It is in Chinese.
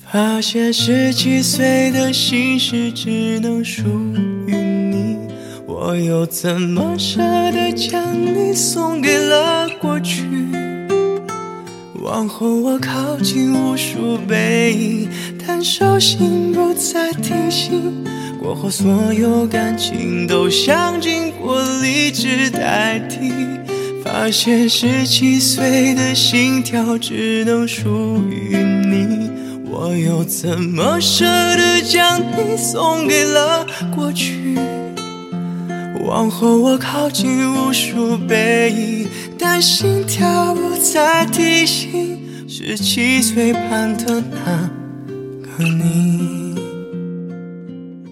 发现17岁的心事只能属于你，我又怎么舍得将你送给了过去？往后我靠近无数背影，但手心不再提醒。过后所有感情都想经过理智代替，发现17岁的心跳只能属于你，我又怎么舍得将你送给了过去？往后我靠近无数背影，但心跳不再提醒17岁盼的那个你。